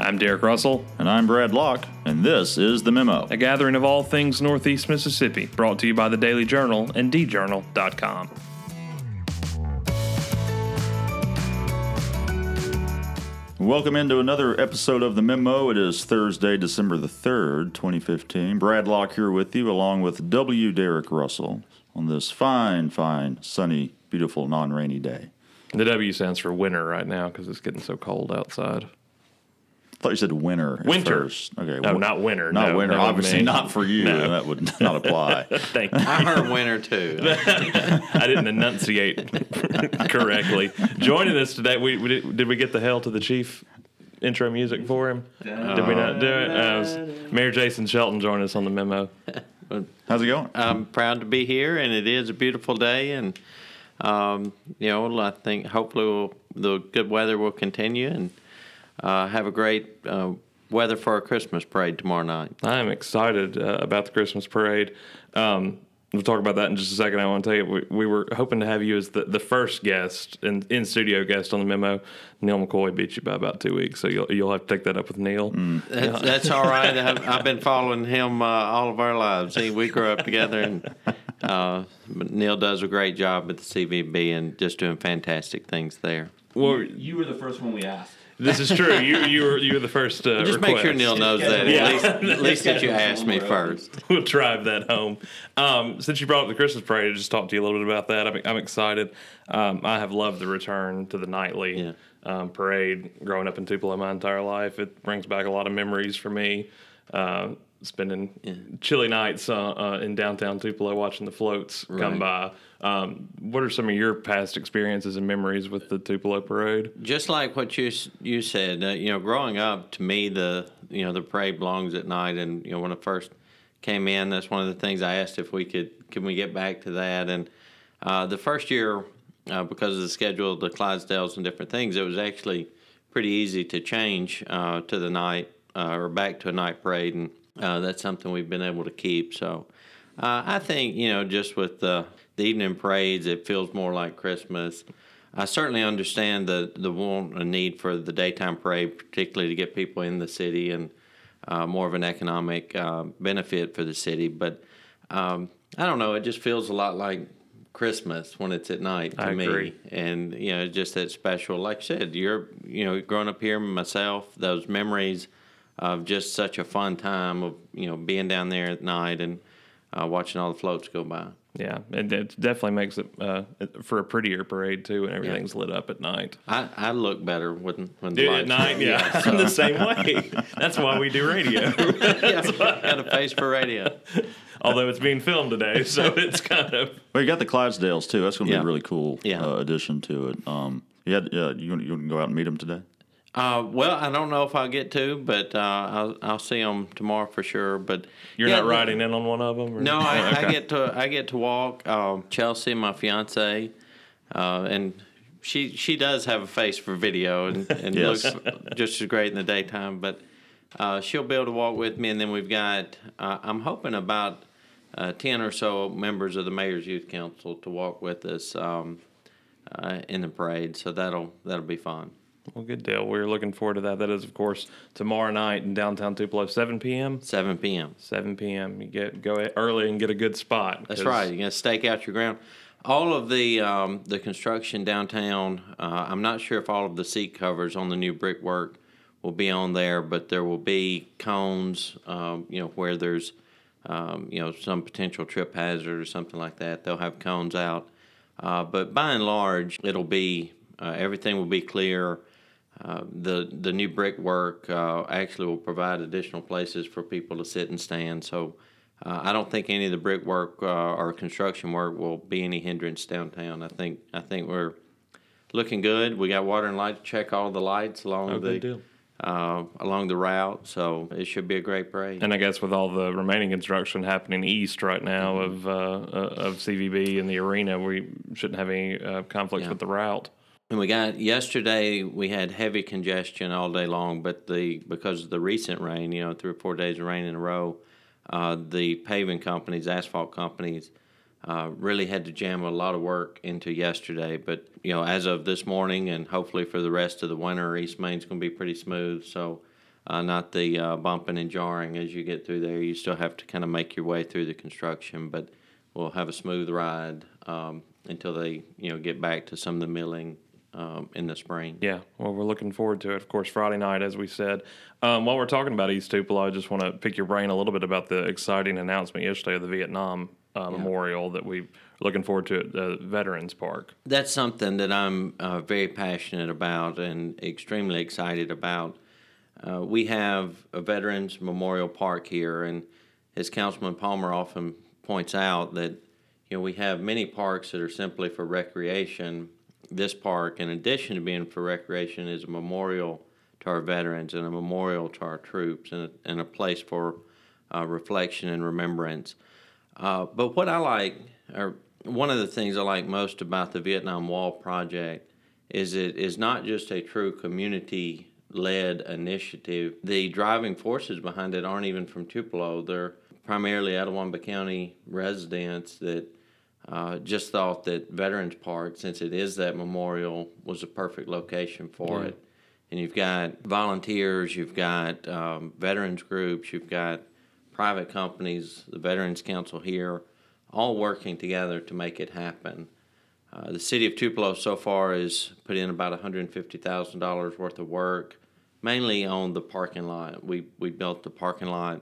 I'm Derek Russell. And I'm Brad Locke, and this is The Memo. A gathering of all things Northeast Mississippi, brought to you by the Daily Journal and djournal.com. Welcome into another episode of The Memo. It is Thursday, December the 3rd, 2015. Brad Locke here with you, along with W. Derek Russell, on this fine, sunny, beautiful, non-rainy day. The W stands for winter right now because it's getting so cold outside. I thought you said winter. Winter. First. Okay. No, not winter. Not winter. No, Obviously man. not for you. No. That would not apply. Thank you. I heard winter too. I didn't enunciate correctly. Joining us today, did we get the Hail to the Chief intro music for him? Did we not do it? Mayor Jason Shelton joined us on The Memo. How's it going? I'm proud to be here, and it is a beautiful day. And I think hopefully the good weather will continue, and have a great weather for our Christmas parade tomorrow night. I am excited about the Christmas parade. We'll talk about that in just a second. I want to tell you, we were hoping to have you as the first guest, in-studio guest on The Memo. Neil McCoy beat you by about 2 weeks, so you'll have to take that up with Neil. That's all right. I've been following him all of our lives. We grew up together, and but Neil does a great job at the CVB and just doing fantastic things there. Well, you were the first one we asked. This is true. You were the first Just request. make sure Neil knows that. At least that you asked me first. We'll drive that home. Since you brought up the Christmas parade, I'll just talk to you a little bit about that. I'm excited. I have loved the return to the nightly parade. Growing up in Tupelo my entire life, it brings back a lot of memories for me. Spending chilly nights in downtown Tupelo watching the floats come by. What are some of your past experiences and memories with the Tupelo parade? Just like what you said, growing up, to me the parade belongs at night, and when I first came in, that's one of the things I asked if we can we get back to that. And the first year, because of the schedule of the Clydesdales and different things, it was actually pretty easy to change to the night or back to a night parade, and that's something we've been able to keep. So I think just with the evening parades, it feels more like Christmas. I certainly understand the want and need for the daytime parade, particularly to get people in the city and more of an economic benefit for the city. But I don't know, it just feels a lot like Christmas when it's at night to me. Agree. And it's just that special. Like I said, you're growing up here myself, those memories of just such a fun time of being down there at night and watching all the floats go by. Yeah, and it definitely makes it for a prettier parade too, and everything's lit up at night. I look better when the Dude, lights at night, yeah, I'm the same way. That's why we do radio. Got a face for radio. Although it's being filmed today, so it's kind of. Well, you got the Clydesdales, too. That's going to be a really cool Yeah. addition to it. You going to go out and meet them today? Well, I don't know if I'll get to, but I'll see them tomorrow for sure. But You're not riding in on one of them? Or? No, Okay. I get to walk. Chelsea, my fiance, and she does have a face for video and Yes. looks just as great in the daytime. But she'll be able to walk with me, and then we've got I'm hoping about 10 or so members of the Mayor's Youth Council to walk with us in the parade. So that'll be fun. Well, good deal. We're looking forward to that. That is, of course, tomorrow night in downtown Tupelo, 7 p.m.? 7 p.m. 7 p.m. You go early and get a good spot. That's right. You're going to stake out your ground. All of the construction downtown, I'm not sure if all of the seat covers on the new brickwork will be on there, but there will be cones, where there's, some potential trip hazard or something like that. They'll have cones out. But by and large, it'll be, everything will be clear. The new brickwork actually will provide additional places for people to sit and stand. So I don't think any of the brickwork or construction work will be any hindrance downtown. I think we're looking good. We got water and light to check all the lights along along the route. So it should be a great parade. And I guess with all the remaining construction happening east right now of CVB and the arena, we shouldn't have any conflicts with the route. And yesterday we had heavy congestion all day long, but because of the recent rain, 3 or 4 days of rain in a row, the paving companies, asphalt companies, really had to jam a lot of work into yesterday. But, as of this morning and hopefully for the rest of the winter, East Main's going to be pretty smooth. So not the bumping and jarring as you get through there. You still have to kind of make your way through the construction, but we'll have a smooth ride until they get back to some of the milling in the spring. Yeah, well, we're looking forward to it. Of course, Friday night, as we said. While we're talking about East Tupelo, I just want to pick your brain a little bit about the exciting announcement yesterday of the Vietnam Memorial that we're looking forward to at the Veterans Park. That's something that I'm very passionate about and extremely excited about. We have a Veterans Memorial Park here, and as Councilman Palmer often points out, that we have many parks that are simply for recreation. This park, in addition to being for recreation, is a memorial to our veterans and a memorial to our troops and a place for reflection and remembrance. But what I like, or one of the things I like most about the Vietnam Wall project, is it is not just a true community-led initiative. The driving forces behind it aren't even from Tupelo. They're primarily Etowah County residents that just thought that Veterans Park, since it is that memorial, was a perfect location for it. And you've got volunteers, you've got veterans groups, you've got private companies, the Veterans Council here, all working together to make it happen. The city of Tupelo so far has put in about $150,000 worth of work, mainly on the parking lot. We built the parking lot.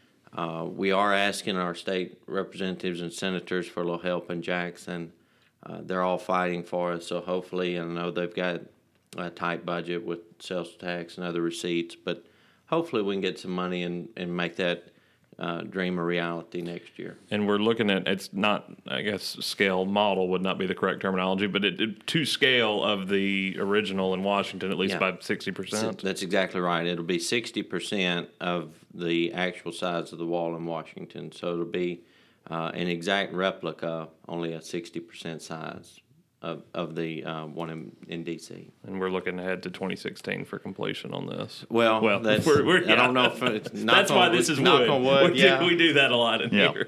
We are asking our state representatives and senators for a little help in Jackson. They're all fighting for us, so hopefully, and I know they've got a tight budget with sales tax and other receipts, but hopefully we can get some money and make that dream a reality next year. And we're looking at, it's not, I guess, scale model would not be the correct terminology, but to scale of the original in Washington, at least by 60%. That's exactly right. It'll be 60% of the actual size of the wall in Washington. So it'll be an exact replica, only a 60% size of the one in D.C. And we're looking ahead to 2016 for completion on this. Well, that's, I don't know if it's that's why this is knock on wood. We do that a lot in here.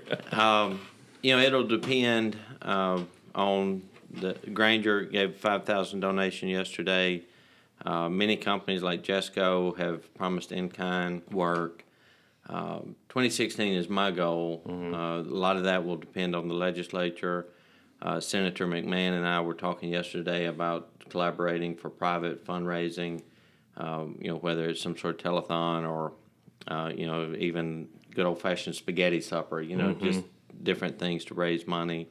It'll depend on the Granger gave $5,000 donation yesterday. Many companies like Jesco have promised in-kind work. 2016 is my goal. A lot of that will depend on the legislature. Senator McMahon and I were talking yesterday about collaborating for private fundraising, whether it's some sort of telethon or, even good old-fashioned spaghetti supper, just different things to raise money.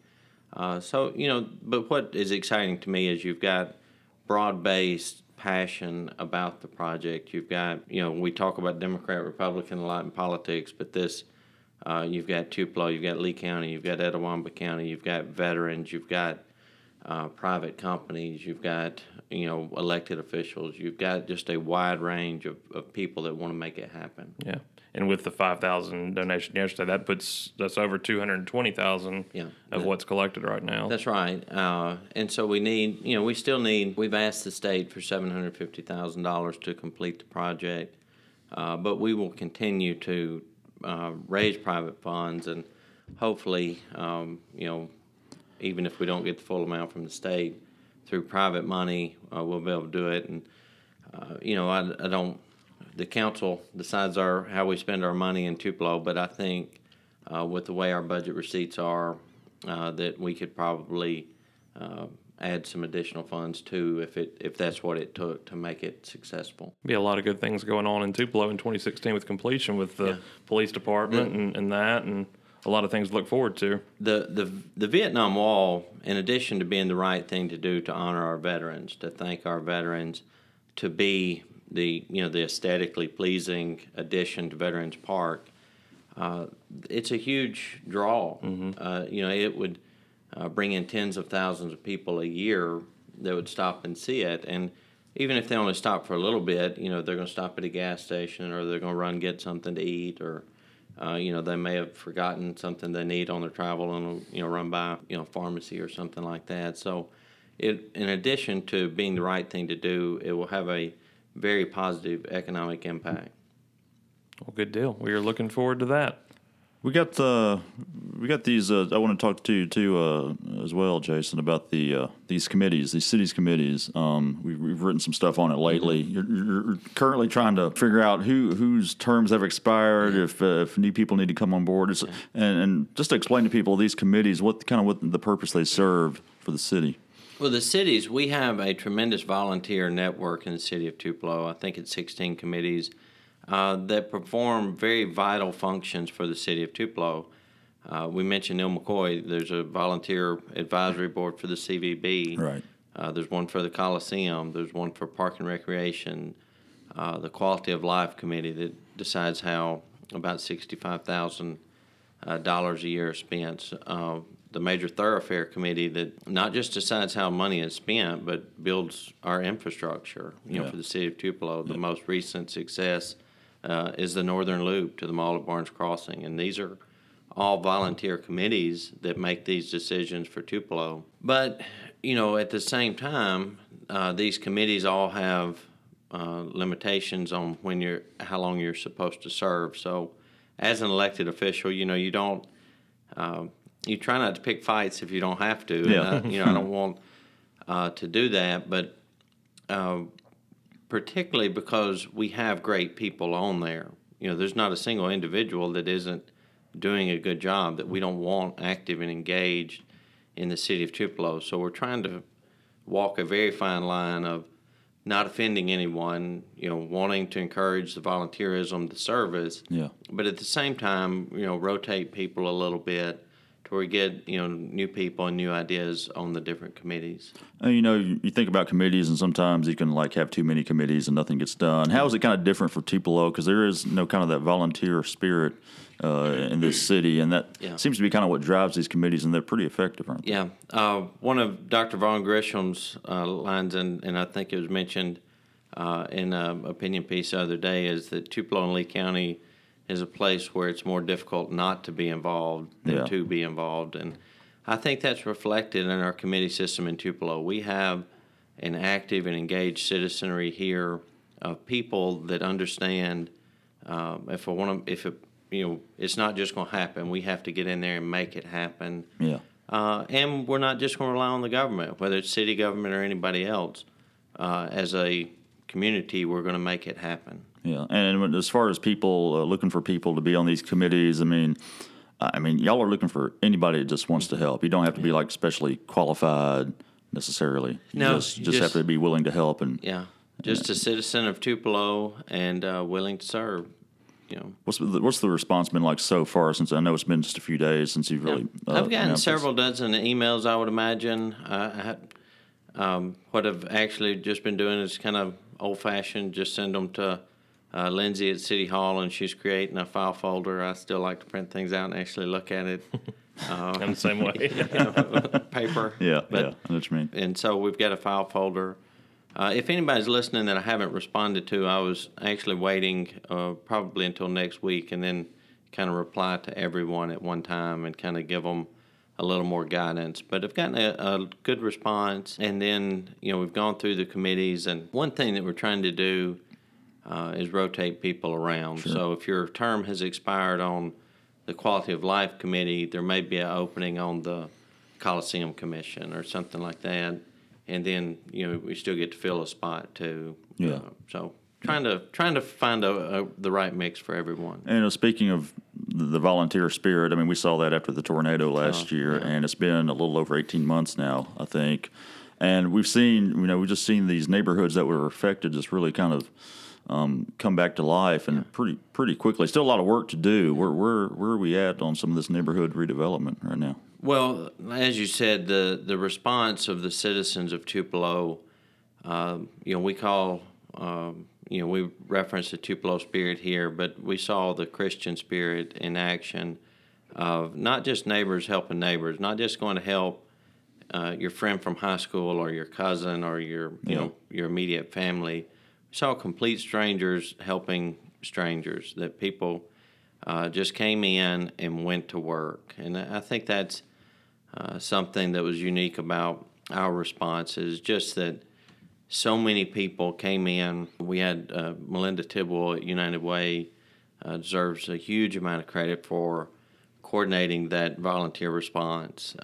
But what is exciting to me is you've got broad-based passion about the project. You've got, we talk about Democrat, Republican a lot in politics, but this, you've got Tupelo, you've got Lee County, you've got Etowah County, you've got veterans, you've got private companies, you've got, elected officials, you've got just a wide range of people that want to make it happen. Yeah. And with the 5,000 donation yesterday, that's over 220,000 of what's collected right now. That's right. And so we need, we've asked the state for $750,000 to complete the project, but we will continue to raise private funds, and hopefully, even if we don't get the full amount from the state, through private money, we'll be able to do it. And, I don't, the council decides how we spend our money in Tupelo, but I think with the way our budget receipts are, that we could probably add some additional funds too, if that's what it took to make it successful. Be a lot of good things going on in Tupelo in 2016 with completion, with the police department and a lot of things to look forward to. The Vietnam Wall, in addition to being the right thing to do to honor our veterans, to thank our veterans, to be the aesthetically pleasing addition to Veterans Park, it's a huge draw. It would bring in tens of thousands of people a year that would stop and see it. And even if they only stop for a little bit, they're going to stop at a gas station, or they're going to run get something to eat, or they may have forgotten something they need on their travel and run by a pharmacy or something like that. So in addition to being the right thing to do, it will have a very positive economic impact. Well, good deal. We are looking forward to that. We got these. I want to talk to you too as well, Jason, about these committees, these cities committees. We've written some stuff on it lately. You're currently trying to figure out whose terms have expired, if new people need to come on board, and just to explain to people these committees, what the purpose they serve for the city. Well, the cities, we have a tremendous volunteer network in the city of Tupelo. I think it's 16 committees that perform very vital functions for the city of Tupelo. We mentioned Neil McCoy. There's a volunteer advisory board for the CVB. Right. There's one for the Coliseum. There's one for Park and Recreation. The Quality of Life Committee that decides how about $65,000 a year is spent. The Major Thoroughfare Committee that not just decides how money is spent, but builds our infrastructure. For the city of Tupelo, the most recent success is the Northern Loop to the Mall at Barnes Crossing, and these are all volunteer committees that make these decisions for Tupelo. But at the same time, these committees all have limitations on how long you're supposed to serve. So, as an elected official, you don't. You try not to pick fights if you don't have to. Yeah. And I don't want to do that, but particularly because we have great people on there. There's not a single individual that isn't doing a good job that we don't want active and engaged in the city of Tupelo. So we're trying to walk a very fine line of not offending anyone, wanting to encourage the volunteerism, the service, but at the same time, rotate people a little bit to where we get, new people and new ideas on the different committees. You think about committees, and sometimes you can have too many committees and nothing gets done. How is it kind of different for Tupelo? Because there is kind of that volunteer spirit in this city, and that seems to be kind of what drives these committees, and they're pretty effective, aren't they? Yeah. One of Dr. Vaughn Grisham's lines, and I think it was mentioned in an opinion piece the other day, is that Tupelo and Lee County is a place where it's more difficult not to be involved than to be involved. And I think that's reflected in our committee system in Tupelo. We have an active and engaged citizenry here of people that understand it's not just going to happen. We have to get in there and make it happen. Yeah. And we're not just going to rely on the government, whether it's city government or anybody else. As a community, we're going to make it happen. Yeah, and as far as people looking for people to be on these committees, I mean, y'all are looking for anybody that just wants to help. You don't have to be specially qualified necessarily. You just have to be willing to help and just a citizen of Tupelo and willing to serve. What's the response been like so far? Since I know it's been just a few days since you've really. I've gotten several dozen emails. I would imagine. What I've actually just been doing is kind of old-fashioned. Just send them to Lindsay at City Hall, and she's creating a file folder. I still like to print things out and actually look at it. I'm the same way. Paper. Yeah, I know what you mean. And so we've got a file folder. If anybody's listening that I haven't responded to, I was actually waiting probably until next week and then kind of reply to everyone at one time and kind of give them a little more guidance. But I've gotten a good response, and then we've gone through the committees. And one thing that we're trying to do is rotate people around. Sure. So if your term has expired on the Quality of Life Committee, there may be an opening on the Coliseum Commission or something like that. And then we still get to fill a spot too. Yeah. So trying to find the right mix for everyone. And speaking of the volunteer spirit, we saw that after the tornado last year, and it's been a little over 18 months now, I think. And we've seen, we've just seen these neighborhoods that were affected just really kind of come back to life, and pretty quickly. Still a lot of work to do. Where are we at on some of this neighborhood redevelopment right now? Well, as you said, the response of the citizens of Tupelo, we call, we reference the Tupelo spirit here, but we saw the Christian spirit in action of not just neighbors helping neighbors, not just going to help your friend from high school or your cousin or your immediate family. We saw complete strangers helping strangers, that people just came in and went to work. And I think that's something that was unique about our response, is just that so many people came in. We had Melinda Tidwell at United Way deserves a huge amount of credit for coordinating that volunteer response.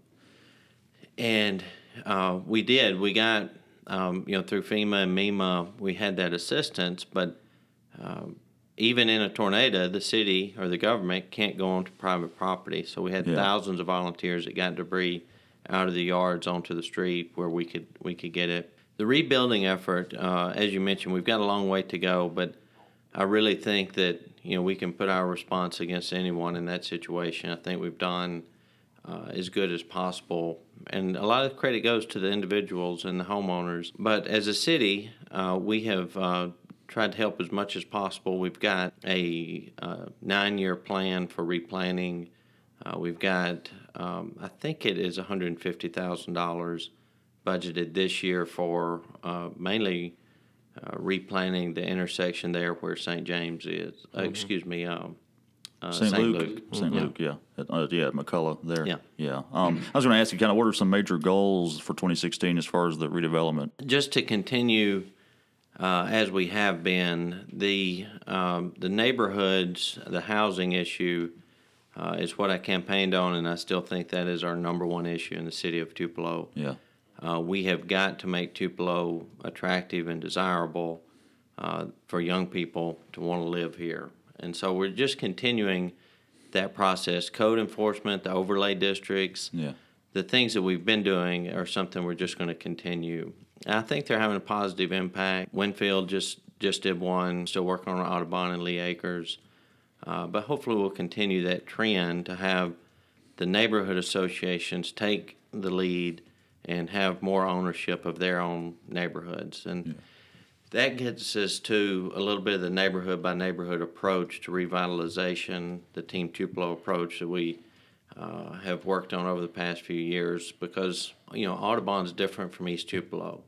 And we did. We got, through FEMA and MEMA, we had that assistance, but even in a tornado, the city or the government can't go onto private property. So we had thousands of volunteers that got debris out of the yards onto the street where we could get it. The rebuilding effort, as you mentioned, we've got a long way to go, but I really think that we can put our response against anyone in that situation. I think we've done as good as possible, and a lot of credit goes to the individuals and the homeowners. But as a city, we have tried to help as much as possible. We've got a 9-year plan for replanting. We've got, I think it is $150,000 budgeted this year for mainly replanting the intersection there where St. James is. St. Luke. St. Luke, yeah. At McCullough there. Yeah. I was going to ask you kind of what are some major goals for 2016 as far as the redevelopment? Just to continue as we have been, the neighborhoods, the housing issue is what I campaigned on, and I still think that is our number one issue in the city of Tupelo. Yeah. We have got to make Tupelo attractive and desirable for young people to want to live here. And so we're just continuing that process. Code enforcement, the overlay districts, the things that we've been doing are something we're just going to continue. And I think they're having a positive impact. Winfield just did one, still working on Audubon and Lee Acres. But hopefully we'll continue that trend to have the neighborhood associations take the lead and have more ownership of their own neighborhoods. And that gets us to a little bit of the neighborhood by neighborhood approach to revitalization, the Team Tupelo approach that we have worked on over the past few years, because Audubon's different from East Tupelo.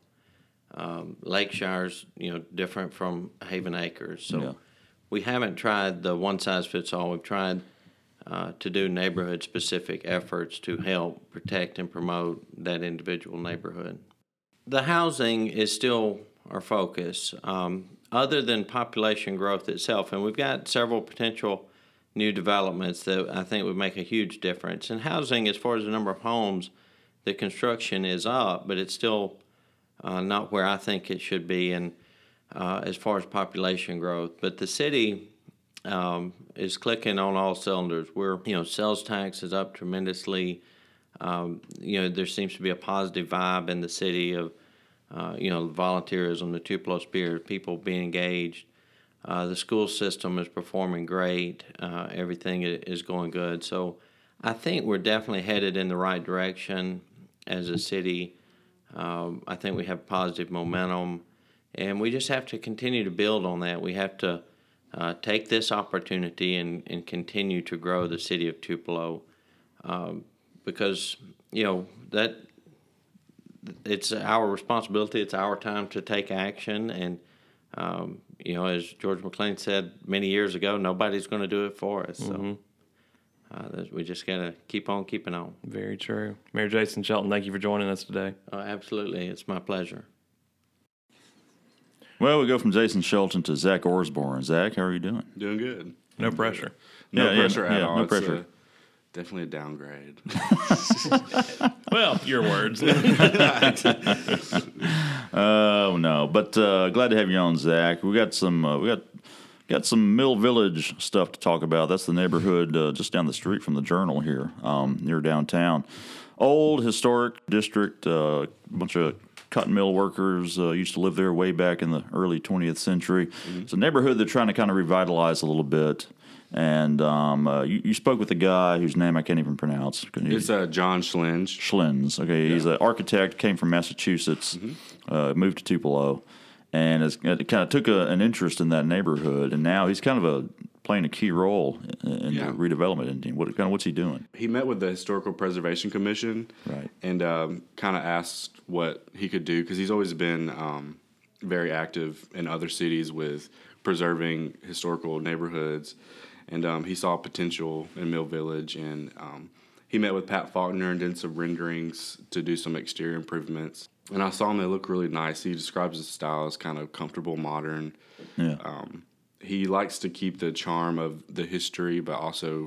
Lakeshire's different from Haven Acres. So we haven't tried the one size fits all. We've tried to do neighborhood specific efforts to help protect and promote that individual neighborhood. The housing is still our focus, other than population growth itself. And we've got several potential new developments that I think would make a huge difference. And housing, as far as the number of homes, the construction is up, but it's still not where I think it should be. And as far as population growth, but the city is clicking on all cylinders. Sales tax is up tremendously. There seems to be a positive vibe in the city of volunteerism, the Tupelo spirit, people being engaged. The school system is performing great. Everything is going good. So I think we're definitely headed in the right direction as a city. I think we have positive momentum, and we just have to continue to build on that. We have to take this opportunity and continue to grow the city of Tupelo because, that it's our responsibility. It's our time to take action. And, as George McLean said many years ago, nobody's going to do it for us. So we just got to keep on keeping on. Very true. Mayor Jason Shelton, thank you for joining us today. Absolutely. It's my pleasure. Well, we go from Jason Shelton to Zach Osborne. Zach, how are you doing? Doing good. No pressure. No pressure at all. No pressure. Definitely a downgrade. Well, your words. Oh no, but glad to have you on, Zach. We got some Mill Village stuff to talk about. That's the neighborhood just down the street from the Journal here, near downtown. Old historic district, bunch of cotton mill workers used to live there way back in the early 20th century. Mm-hmm. It's a neighborhood they're trying to kind of revitalize a little bit. And you spoke with a guy whose name I can't even pronounce. It's John Schlins. Schlins. Okay, yeah. He's an architect, came from Massachusetts, moved to Tupelo, and it kind of took an interest in that neighborhood. And now he's kind of playing a key role in the redevelopment team. What's he doing? He met with the Historical Preservation Commission, right, and kind of asked what he could do because he's always been very active in other cities with preserving historical neighborhoods. And he saw potential in Mill Village, and he met with Pat Faulkner and did some renderings to do some exterior improvements. And I saw them; they look really nice. He describes his style as kind of comfortable, modern. Yeah. He likes to keep the charm of the history, but also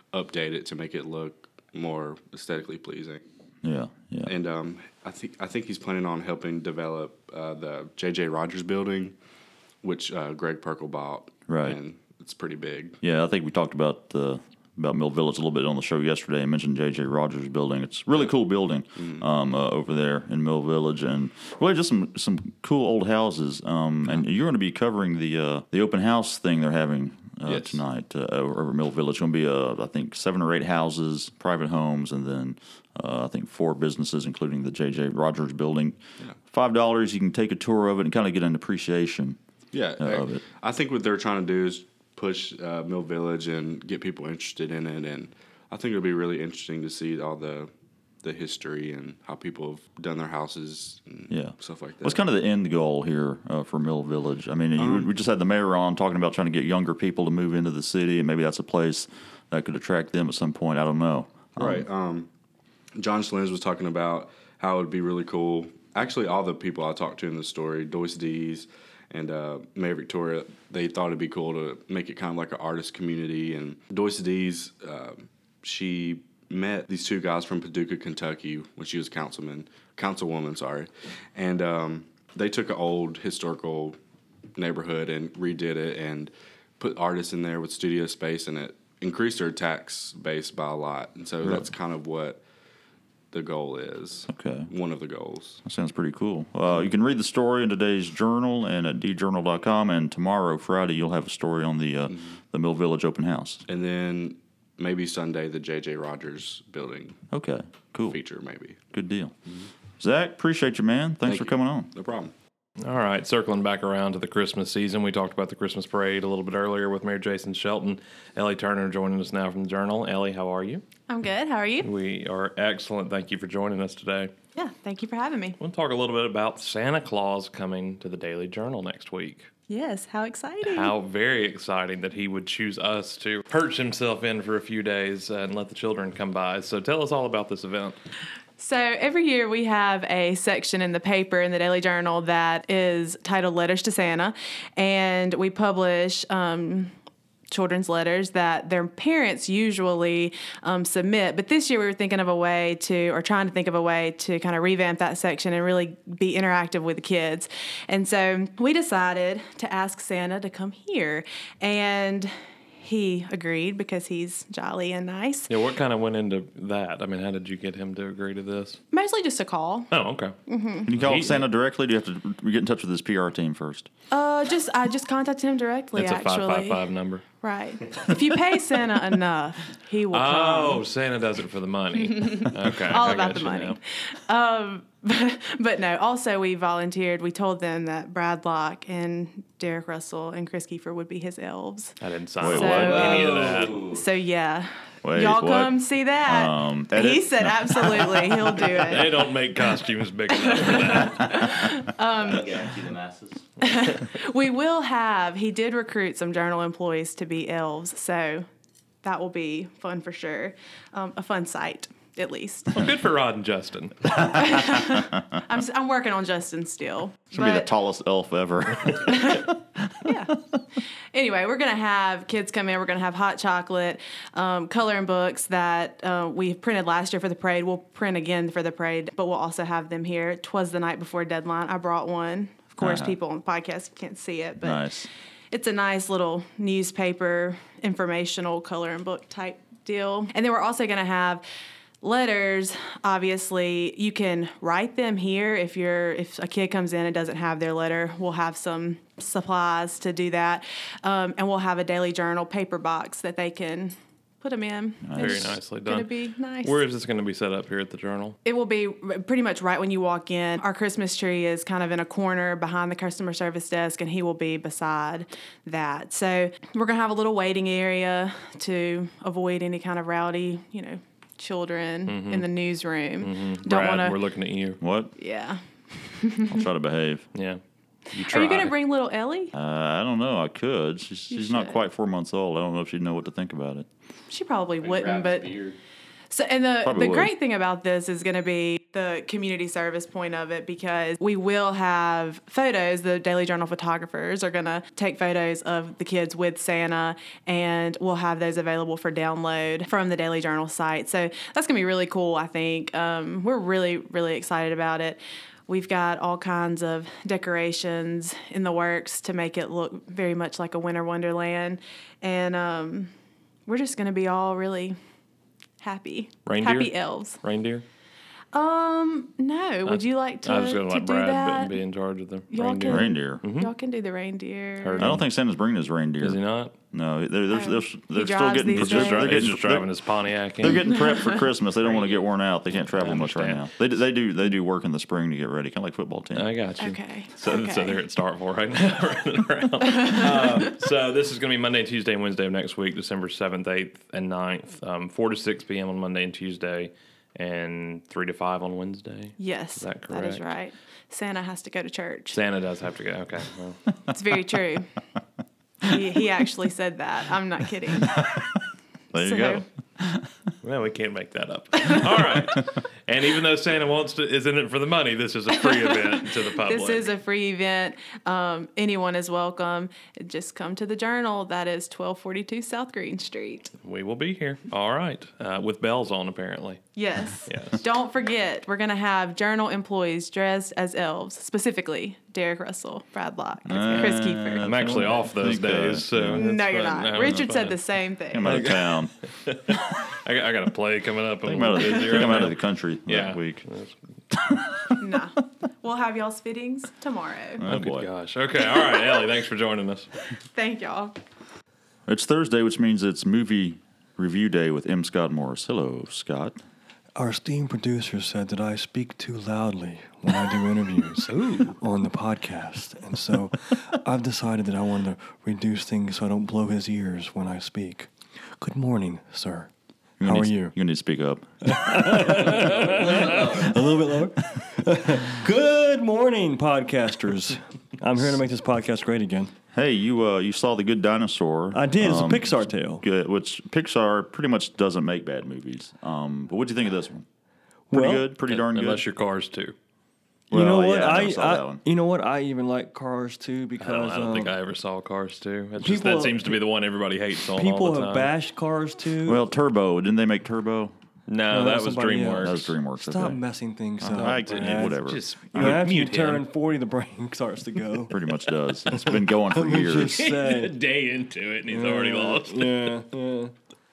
update it to make it look more aesthetically pleasing. Yeah. And I think he's planning on helping develop the J.J. Rogers building, which Greg Perkle bought. Right. And it's pretty big. Yeah, I think we talked about Mill Village a little bit on the show yesterday. I mentioned J.J. Rogers building. It's a really cool building over there in Mill Village, and really just some cool old houses. And you're going to be covering the open house thing they're having Yes. tonight over Mill Village. It's going to be, I think, 7 or 8 houses, private homes, and then I think 4 businesses, including the J.J. Rogers building. Yeah. $5, you can take a tour of it and kind of get an appreciation. Yeah, of it. I think what they're trying to do is push Mill Village and get people interested in it, and I think it'll be really interesting to see all the history and how people have done their houses and stuff like that. What's kind of the end goal here for Mill Village? I mean, we just had the mayor on talking about trying to get younger people to move into the city, and maybe that's a place that could attract them at some point. I don't know. Right. John Schlins was talking about how it would be really cool. Actually, all the people I talked to in the story, Doyce Dees and Mayor Victoria, they thought it'd be cool to make it kind of like an artist community. And Doyce Dees, she met these 2 guys from Paducah, Kentucky, when she was councilwoman, and they took an old historical neighborhood and redid it and put artists in there with studio space, and it increased their tax base by a lot. And so that's kind of what the goal is. Okay. One of the goals. That sounds pretty cool. You can read the story in today's journal and at djournal.com, and tomorrow, Friday, you'll have a story on the Mill Village open house. And then maybe Sunday, the J.J. Rogers building Okay, cool. feature, maybe. Good deal. Zach, appreciate you, man. Thanks for coming on. No problem. All right, circling back around to the Christmas season, we talked about the Christmas parade a little bit earlier with Mayor Jason Shelton. Ellie Turner joining us now from the Journal. Ellie, how are you? I'm good. How are you? We are excellent. Thank you for joining us today. Yeah, thank you for having me. We'll talk a little bit about Santa Claus coming to the Daily Journal next week. Yes, how exciting. How very exciting that he would choose us to perch himself in for a few days and let the children come by. So tell us all about this event. So every year we have a section in the paper, in the Daily Journal, that is titled Letters to Santa, and we publish children's letters that their parents usually submit. But this year we were trying to think of a way to kind of revamp that section and really be interactive with the kids. And so we decided to ask Santa to come here, and he agreed because he's jolly and nice. Yeah, what kind of went into that? I mean, how did you get him to agree to this? Mostly just a call. Oh, okay. Mm-hmm. Can you call Santa directly? Do you have to get in touch with his PR team first? I just contacted him directly, It's a actually. 555 number. Right. If you pay Santa enough, he will come. Oh, Santa does it for the money. Okay. All I about got the you money. now. But no, also we volunteered. We told them that Brad Locke and Derek Russell and Chris Kiefer would be his elves. I didn't sign Wait, up what? for any of that. So yeah, Wait, y'all what? come see that. Edit? He said absolutely, he'll do They it. don't make costumes big enough for that. Guarantee the masses. We will have. He did recruit some Journal employees to be elves, so that will be fun for sure. A fun sight, at least. Well, good for Rod and Justin. I'm working on Justin still. Should be the but- tallest elf ever. Yeah. Anyway, we're going to have kids come in. We're going to have hot chocolate, coloring books that we printed last year for the parade. We'll print again for the parade, but we'll also have them here. 'Twas the night before deadline. I brought one. Of course, people on the podcast can't see it, but Nice. it's a nice little newspaper, informational coloring book type deal. And then we're also going to have letters. Obviously, you can write them here. If a kid comes in and doesn't have their letter, we'll have some supplies to do that, and we'll have a Daily Journal paper box that they can put them in. Very It's nicely gonna done. be nice. Where is this going to be set up here at the Journal? It will be pretty much right when you walk in. Our Christmas tree is kind of in a corner behind the customer service desk, and he will be beside that. So we're going to have a little waiting area to avoid any kind of rowdy, children in the newsroom. Don't Brad, want we're to. looking at you. What? Yeah. I'll try to behave. Yeah. You Are try. you going to bring little Ellie? I don't know. I could. She's not should. quite 4 months old. I don't know if she'd know what to think about it. She probably wouldn't, Grab his but beard. so and the Probably would. great thing about this is going to be the community service point of it, because we will have photos. The Daily Journal photographers are going to take photos of the kids with Santa, and we'll have those available for download from the Daily Journal site. So that's going to be really cool, I think. We're really, really excited about it. We've got all kinds of decorations in the works to make it look very much like a winter wonderland. And we're just going to be all really happy. Reindeer? Happy elves. Reindeer? No. Would you like to, I was going to let do Brad that? be in charge of the Y'all reindeer. can- Reindeer. Y'all can do the reindeer. Heard I don't think Santa's bringing his reindeer. Is he not? No, they're still drives getting. these He's days. just driving his Pontiac in. They're getting prepped for Christmas. They don't want to get worn out. They can't travel much right now. understand. They do work in the spring to get ready, kind of like football team. I got you. Okay. So Okay. they're at Starkville right now, running around. So this is going to be Monday, Tuesday, and Wednesday of next week, December 7th, 8th, and 9th. 4 to 6 p.m. on Monday and Tuesday, and 3 to 5 on Wednesday. Yes, Is that that is correct? right. Santa has to go to church. Santa does have to go. Okay. Well, It's very true. He actually said that. I'm not kidding. There you So- go. well, we can't make that up. All right. And even though Santa is in it for the money, this is a free event to the public. This is a free event. Anyone is welcome. Just come to the Journal. That is 1242 South Green Street. We will be here. All right. With bells on, apparently. Yes. Yes. Don't forget, we're going to have Journal employees dressed as elves, specifically Derek Russell, Brad Locke, Chris Kiefer. I'm actually off those think, days, so No, that's you're fine. not. No, Richard no, said fine. the same thing. I'm out of town. I got a play coming up. I'm out of the country Yeah. that week. Nah. We'll have y'all's fittings tomorrow. Oh, boy. good gosh. Okay. All right, Ellie, thanks for joining us. Thank y'all. It's Thursday, which means it's movie review day with M. Scott Morris. Hello, Scott. Our esteemed producer said that I speak too loudly when I do interviews on the podcast. And so I've decided that I want to reduce things so I don't blow his ears when I speak. Good morning, sir. How are you? You need to speak up. A little bit lower. Good morning, podcasters. I'm here to make this podcast great again. Hey, you saw The Good Dinosaur. I did. It's a Pixar tale. Good, which Pixar pretty much doesn't make bad movies. But what'd you think of this one? Pretty Well, good, pretty darn good. Unless you're Cars too. You know Well, what? yeah, I never saw that one. You know what? I even like Cars too because I don't think I ever saw Cars 2. That's people- that seems to be the one everybody hates on all people the have time. bashed Cars too. Well, Turbo. Didn't they make Turbo? No, No, that that's was somebody DreamWorks. else. That was DreamWorks. Stop okay. messing things up. Whatever. Just You know, after you mute him. turn 40, the brain starts to go. Pretty much does. It's been going for Let me years. just say. a day into it, and he's already lost. Yeah, yeah.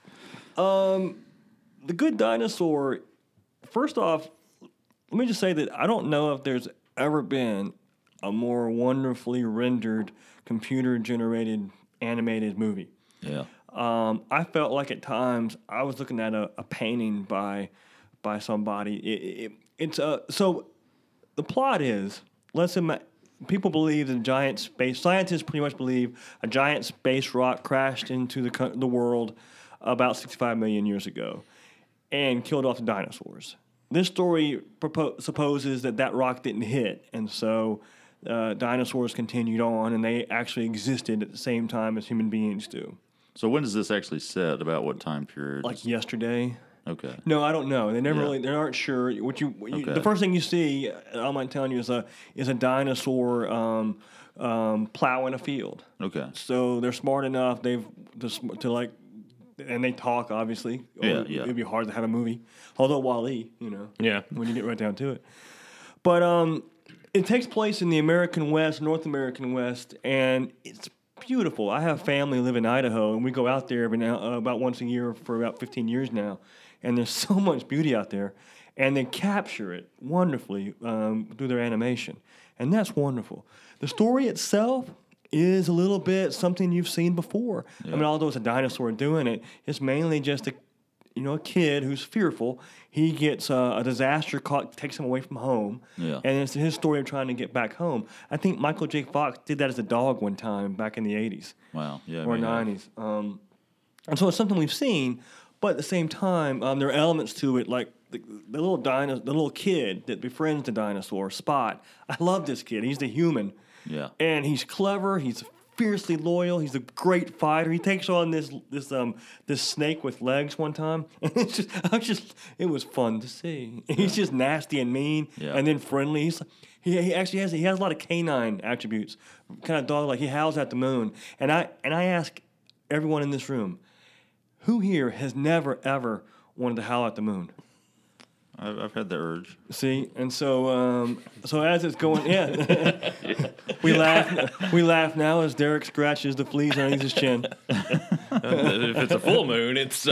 The Good Dinosaur. First off, let me just say that I don't know if there's ever been a more wonderfully rendered, computer-generated, animated movie. Yeah. I felt like at times I was looking at a painting by somebody. So the plot is people believe that scientists pretty much believe a giant space rock crashed into the world about 65 million years ago and killed off the dinosaurs. This story supposes that rock didn't hit, and so dinosaurs continued on, and they actually existed at the same time as human beings do. So when does this actually set? About what time period? Like yesterday. Okay. No, I don't know. They never Yeah. they aren't sure. Okay. The first thing you see, I might tell you, is a dinosaur plowing a field. Okay. So they're smart enough. And they talk obviously. Yeah, Or yeah. It'd be hard to have a movie. Although Wall-E, Yeah. when you get right down to it. But it takes place in the American West, North American West, and it's beautiful. I have family live in Idaho, and we go out there every now about once a year for about 15 years now. And there's so much beauty out there, and they capture it wonderfully through their animation, and that's wonderful. The story itself is a little bit something you've seen before. I mean, although it's a dinosaur doing it, it's mainly just a kid who's fearful. He gets a disaster takes him away from home, Yeah. and it's his story of trying to get back home. I think Michael J. Fox did that as a dog one time back in the 80s Wow. Yeah. or 90s. And so it's something we've seen, but at the same time, there are elements to it, like the little kid that befriends the dinosaur, Spot. I love this kid. He's the human. Yeah. And he's clever. He's fiercely loyal. He's a great fighter. He takes on this snake with legs one time, and it was fun to see. He's just nasty and mean, and then friendly. He actually has a lot of canine attributes, kind of dog like. He howls at the moon, and I ask everyone in this room, who here has never ever wanted to howl at the moon? I've had the urge. See, and so as it's going, we laugh now as Derek scratches the fleas underneath his chin. If it's a full moon, it's.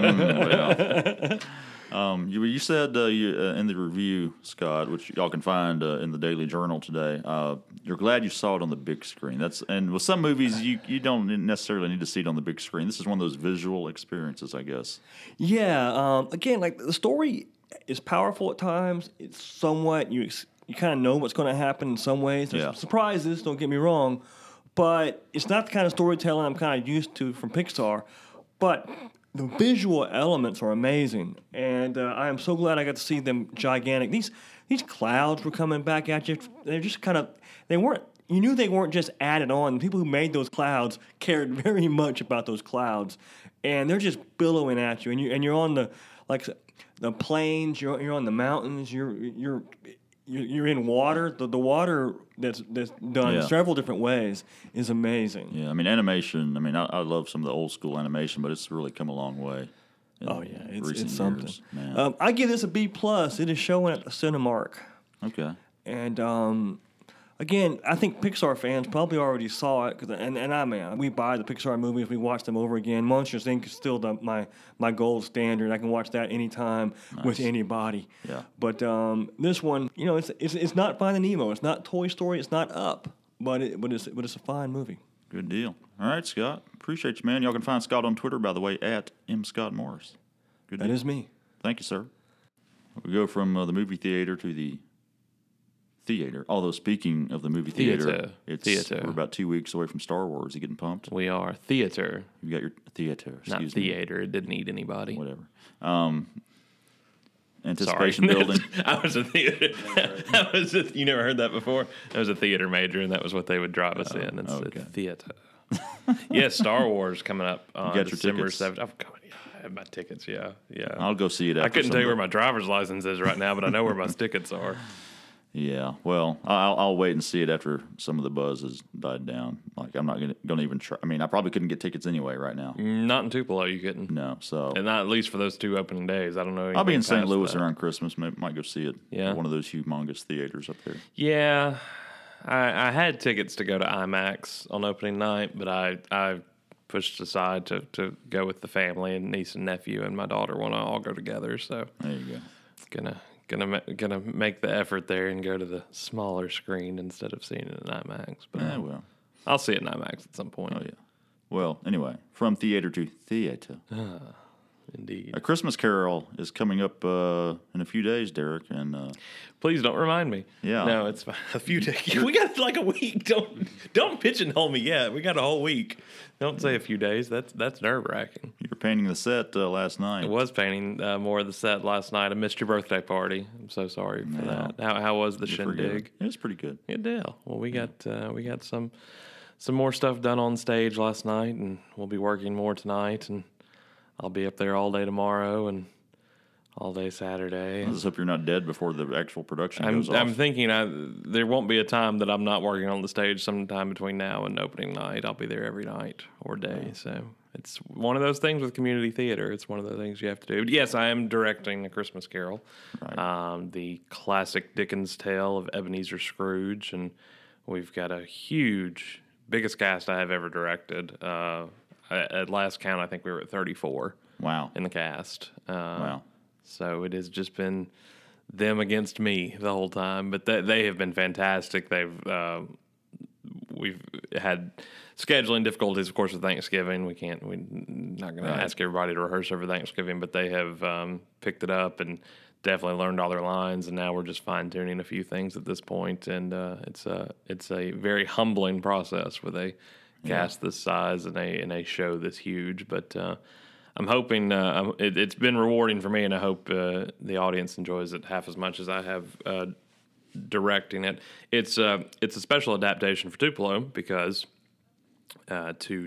You said in the review, Scott, which y'all can find in the Daily Journal today, you're glad you saw it on the big screen. And with some movies, you don't necessarily need to see it on the big screen. This is one of those visual experiences, I guess. Yeah. Again, like the story is powerful at times. It's somewhat you kind of know what's going to happen in some ways. There's some surprises. Don't get me wrong, but it's not the kind of storytelling I'm kind of used to from Pixar. But the visual elements are amazing, and I am so glad I got to see them gigantic. These clouds were coming back at you. They're just you knew they weren't just added on. The people who made those clouds cared very much about those clouds, and they're just billowing at you. And you're on the plains. You're on the mountains. You're in water. The water that's done several different ways is amazing. Yeah, I mean animation. I mean I love some of the old school animation, but it's really come a long way. Oh yeah, it's something. Years, man. I give this a B+. It is showing at the Cinemark. Okay. And again, I think Pixar fans probably already saw it. We buy the Pixar movies, we watch them over again. Monsters Inc. is still my gold standard. I can watch that anytime with anybody. Yeah. But this one, it's not Finding Nemo. It's not Toy Story. It's not Up. But it's a fine movie. Good deal. All right, Scott. Appreciate you, man. Y'all can find Scott on Twitter, by the way, at @MScottMorris. Good deal. That is me. Thank you, sir. We go from the movie theater to the theater. Although, speaking of the movie theater, we're about 2 weeks away from Star Wars. You getting pumped? We are theater. You got your theater. Not theater. It didn't need anybody. Whatever. Anticipation building. I was a theater. You never heard that before? I was a theater major, and that was what they would drive us in. It's okay. theater. Yes, Star Wars coming up on December tickets? 7th. I have my tickets, yeah. I'll go see it after I couldn't tell you where my driver's license is right now, but I know where my tickets are. Yeah, well, I'll wait and see it after some of the buzz has died down. Like, I'm not gonna even try. I mean, I probably couldn't get tickets anyway right now. Not in Tupelo, you couldn't. No, so and not at least for those 2 opening days. I don't know. I'll be in St. Louis around Christmas. Might go see it. Yeah, at one of those humongous theaters up there. Yeah, I had tickets to go to IMAX on opening night, but I pushed aside to go with the family and niece and nephew and my daughter want to all go together. So there you go. Gonna make the effort there and go to the smaller screen instead of seeing it in IMAX. But I'll see it in IMAX at some point. Oh yeah. Well, anyway, from theater to theater. Indeed. A Christmas Carol is coming up in a few days, Derek, and please don't remind me. Yeah. No, it's fine. A few days. We got like a week. Don't pigeonhole me yet. We got a whole week. Don't say a few days. That's nerve wracking. You were painting the set last night. I was painting more of the set last night. I missed your birthday party. I'm so sorry for that. How was the shindig? It was pretty good. Good deal. Well, we got some more stuff done on stage last night, and we'll be working more tonight, and I'll be up there all day tomorrow and all day Saturday. I just hope you're not dead before the actual production goes off. I'm thinking there won't be a time that I'm not working on the stage sometime between now and opening night. I'll be there every night or day. So it's one of those things with community theater. It's one of the things you have to do. But yes, I am directing A Christmas Carol, the classic Dickens tale of Ebenezer Scrooge. And we've got a biggest cast I have ever directed. At last count, I think we were at 34. Wow. In the cast. Wow. So it has just been them against me the whole time, but they have been fantastic. We've had scheduling difficulties, of course, with Thanksgiving. We're not going to ask everybody to rehearse over Thanksgiving, but they have picked it up and definitely learned all their lines, and now we're just fine tuning a few things at this point. And it's a very humbling process with a cast this size and a show this huge, but. I'm hoping it's been rewarding for me, and I hope the audience enjoys it half as much as I have directing it. It's a special adaptation for Tupelo because to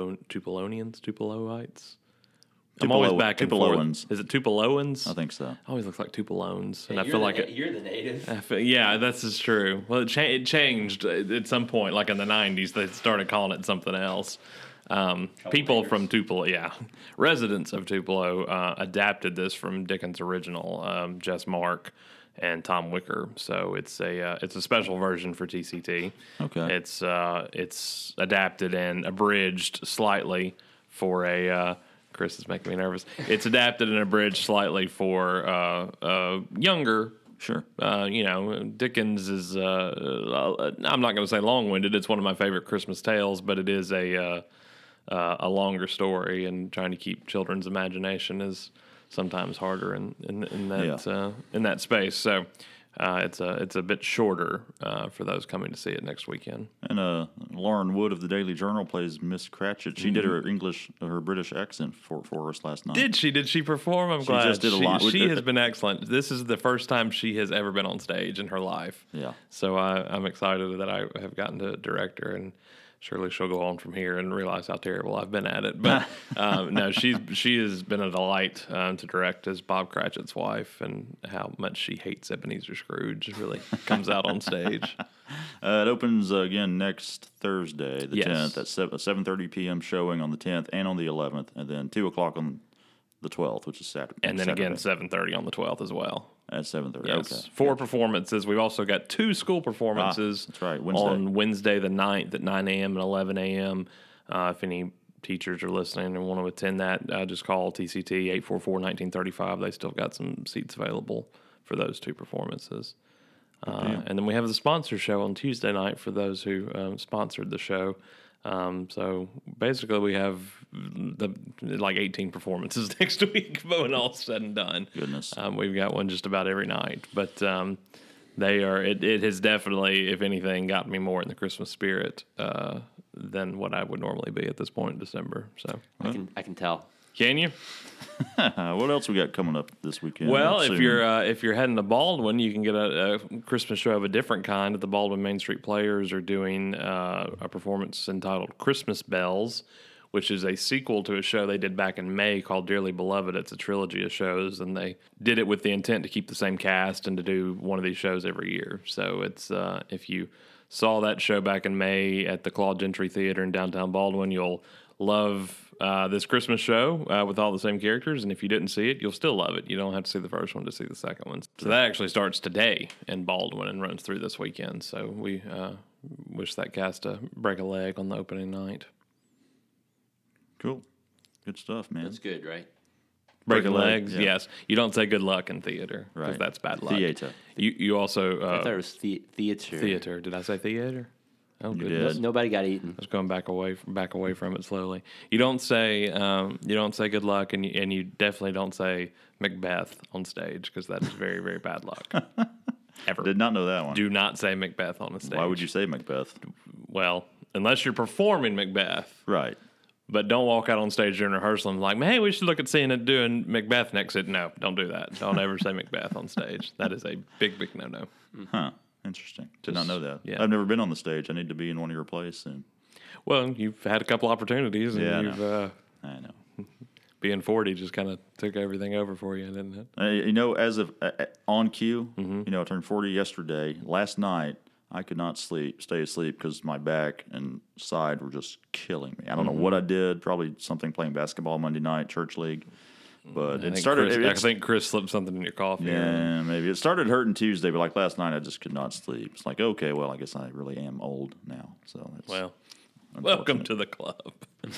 Tupeloites. I'm always back and forth. Tupeloans. Is it Tupeloans? I think so. Always looks like Tupeloans, and Hey, I feel like you're the native. yeah, this is true. Well, it changed at some point, like in the '90s. They started calling it something else. People from Tupelo, residents of Tupelo, adapted this from Dickens' original, Jess Mark and Tom Wicker. So it's a special version for TCT. Okay. It's adapted and abridged slightly for a. Chris is making me nervous. It's adapted and abridged slightly for younger. Sure. Dickens is. I'm not going to say long-winded. It's one of my favorite Christmas tales, but it is a longer story, and trying to keep children's imagination is sometimes harder in that space. So it's a bit shorter for those coming to see it next weekend. And Lauren Wood of the Daily Journal plays Miss Cratchit. She did her British accent for us last night. Did she? Did she perform? I'm glad. Just did a lot. She has been excellent. This is the first time she has ever been on stage in her life. Yeah. So I'm excited that I have gotten to direct her, and surely she'll go on from here and realize how terrible I've been at it. But no, she has been a delight to direct as Bob Cratchit's wife, and how much she hates Ebenezer Scrooge really comes out on stage. It opens again next Thursday, the Yes. 10th, at 7:30 p.m. showing on the 10th and on the 11th, and then 2 o'clock on the 12th, which is Saturday. And then again, 7:30 on the 12th as well. at 7:30. Yes. Okay. 4 performances. We've also got 2 school performances. That's right, Wednesday. On Wednesday the 9th at 9 a.m. and 11 a.m. If any teachers are listening and want to attend that, just call TCT 844-1935. They still got some seats available for those 2 performances. And then we have the sponsor show on Tuesday night for those who sponsored the show. So basically, we have 18 performances next week when all's said and done. Goodness. We've got one just about every night, but they are. It has definitely, if anything, gotten me more in the Christmas spirit than what I would normally be at this point in December. So I can tell. can you? What else we got coming up this weekend? Well, Soon. if you're heading to Baldwin, you can get a Christmas show of a different kind. The Baldwin Main Street Players are doing a performance entitled Christmas Bells, which is a sequel to a show they did back in May called Dearly Beloved. It's a trilogy of shows, and they did it with the intent to keep the same cast and to do one of these shows every year. So it's if you saw that show back in May at the Claude Gentry Theater in downtown Baldwin, you'll love this Christmas show with all the same characters, and if you didn't see it, you'll still love it. You don't have to see the first one to see the second one. So that actually starts today in Baldwin and runs through this weekend. So we wish that cast to break a leg on the opening night. Cool. Good stuff, man. That's good, right? Breaking Breaking leg, legs, yeah. yes. You don't say good luck in theater because Right. that's bad luck. Theater. You also I thought it was theater. theater. Did I say theater? Oh, You goodness. did. Nobody got eaten. I was going back away from it slowly. You don't say good luck, and you definitely don't say Macbeth on stage because that is very, very bad luck. Ever. Did not know that one. Do not say Macbeth on the stage. Why would you say Macbeth? Well, unless you're performing Macbeth, Right. but don't walk out on stage during rehearsal and be like, hey, we should look at seeing it doing Macbeth next. No, don't do that. Don't ever say Macbeth on stage. That is a big, big no-no. Huh. Interesting. Did not know that. yeah. I've never been on the stage. I need to be in one of your plays soon. Well, you've had a couple opportunities, and Yeah, I you've I know. being 40 just kind of took everything over for you, didn't it? As of on cue, I turned 40 yesterday. Last night, I could not stay asleep because my back and side were just killing me. I don't know what I did. Probably something playing basketball Monday night, church league. But I think Chris slipped something in your coffee. Yeah, maybe. It started hurting Tuesday, but like last night, I just could not sleep. It's like, okay, well, I guess I really am old now. So that's Well, welcome to the club.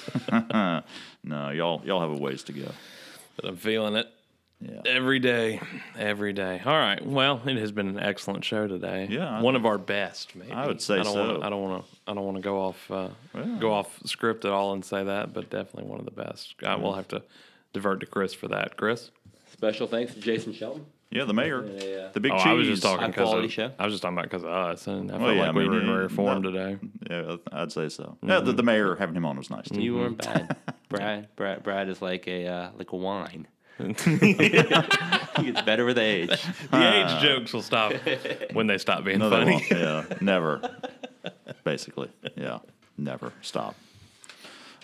no, y'all have a ways to go. But I'm feeling it Yeah. every day. All right. Well, it has been an excellent show today. Yeah, one of our best, maybe. I would say so. I don't want to go off script at all and say that, but definitely one of the best. We'll have to divert to Chris for that. Chris. Special thanks to Jason Shelton. Yeah, the mayor, Yeah. the big cheese. I was just talking High quality because show. I was just talking about because of us, and I Well, felt yeah, like we I were mean, in rare form no. today. Yeah, I'd say so. Yeah, the mayor having him on was nice too. You weren't bad. Brad is like a wine. He gets better with age. The age jokes will stop when they stop being No, they funny. won't. Yeah, never. Basically, yeah, never stop.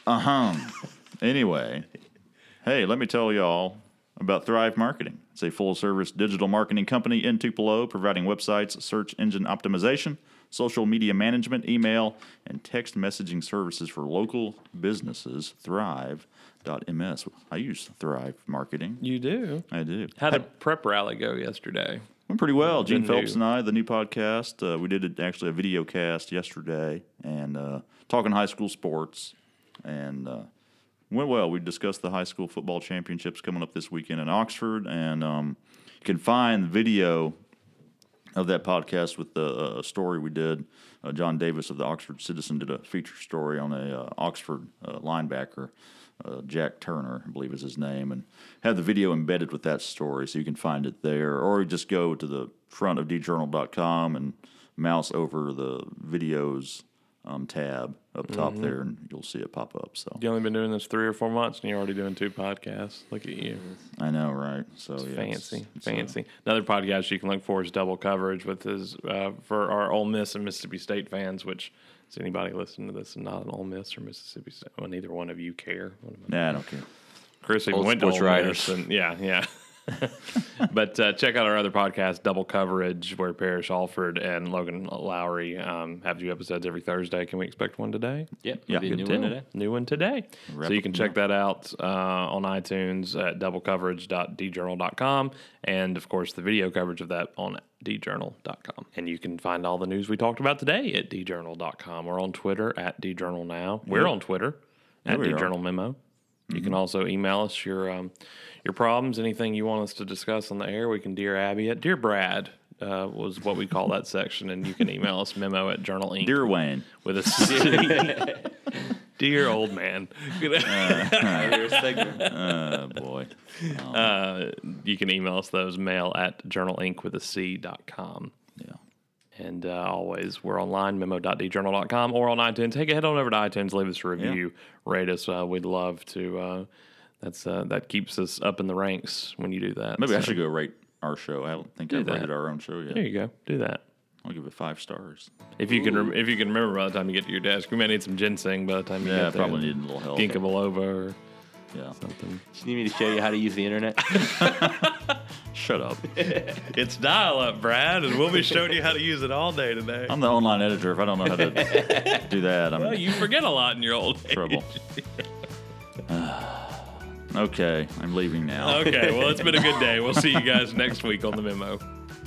Anyway, hey, let me tell y'all about Thrive Marketing. It's a full-service digital marketing company in Tupelo, providing websites, search engine optimization, social media management, email, and text messaging services for local businesses. Thrive.ms. I use Thrive Marketing. You do. I do. How did prep rally go yesterday? Went pretty well. Gene The Phelps new- and I, the new podcast, we did actually a video cast yesterday and talking high school sports, and went well. We discussed the high school football championships coming up this weekend in Oxford, and you can find the video of that podcast with the story we did. John Davis of the Oxford Citizen did a feature story on a Oxford linebacker, Jack Turner, I believe is his name, and have the video embedded with that story, so you can find it there. Or you just go to the front of djournal.com and mouse over the videos tab up top there, and you'll see it pop up. So You only been doing this 3 or 4 months, and you're already doing 2 podcasts. Look at you. I know, right? So yeah, Fancy, it's, fancy. Another podcast you can look for is Double Coverage with his for our Ole Miss and Mississippi State fans. Which is anybody listening to this and not an Ole Miss or Mississippi State? Well, neither one of you care. Nah, I don't care. Chris even Old went to sports Ole writers. Miss, and yeah. But check out our other podcast, Double Coverage, where Parrish Alford and Logan Lowry have 2 episodes every Thursday. Can we expect one today? Yep. Yeah, Maybe a good new one deal. today. New one today. Wrap So you up can the check that out on iTunes at doublecoverage.djournal.com, and of course the video coverage of that on djournal.com. And you can find all the news we talked about today at djournal.com. We're on Twitter at djournalnow. We're on Twitter at we are. djournalmemo. You can also email us your problems, anything you want us to discuss on the air. We can Dear Abby at Dear Brad was what we call that section, and you can email us memo at Journal Inc. Dear Wayne, with a C. Dear old man. oh boy, You can email us those, mail at journalinc with a C.com. yeah. And always, we're online, memo.djournal.com or on iTunes. Hey, head on over to iTunes, leave us a review, rate us. We'd love to. That keeps us up in the ranks when you do that. Maybe I So, should go rate our show. I don't think I've that. rated our own show yet. There you go. Do that. I'll give it 5 stars. If you can, if you can remember by the time you get to your desk, we may need some ginseng by the time you Yeah, I get there. probably need a little help. Ginkgo biloba or Yeah. something. You need me to show you how to use the internet? Shut up. It's dial-up, Brad, and we'll be showing you how to use it all day today. I'm the online editor. If I don't know how to do that, I'm Well, in you forget a lot in your old age. trouble. Okay, I'm leaving now. Okay, well, it's been a good day. We'll see you guys next week on the memo.